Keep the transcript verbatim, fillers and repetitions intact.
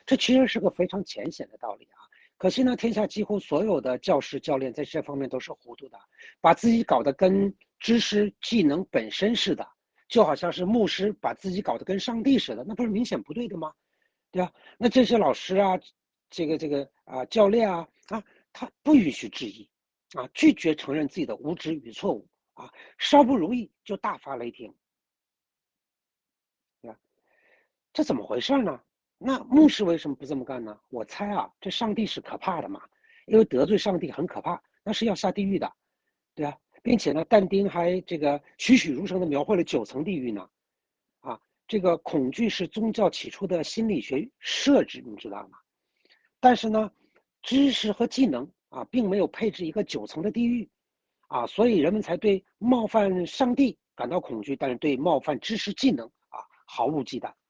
这其实是个非常浅显的道理啊。可惜呢，天下几乎所有的教师教练在这方面都是糊涂的，把自己搞得跟知识技能本身似的，就好像是牧师把自己搞得跟上帝似的，那不是明显不对的吗？对吧？那这些老师啊，这个这个啊教练啊啊，他不允许质疑啊，拒绝承认自己的无知与错误啊，稍不如意就大发雷霆，对吧？这怎么回事呢？那牧师为什么不这么干呢？我猜啊，这上帝是可怕的嘛，因为得罪上帝很可怕，那是要下地狱的，对啊，并且呢，但丁还这个栩栩如生的描绘了九层地狱呢，啊，这个恐惧是宗教起初的心理学设置，你知道吗？但是呢，知识和技能啊，并没有配置一个九层的地狱啊，所以人们才对冒犯上帝感到恐惧，但是对冒犯知识技能啊毫无忌惮。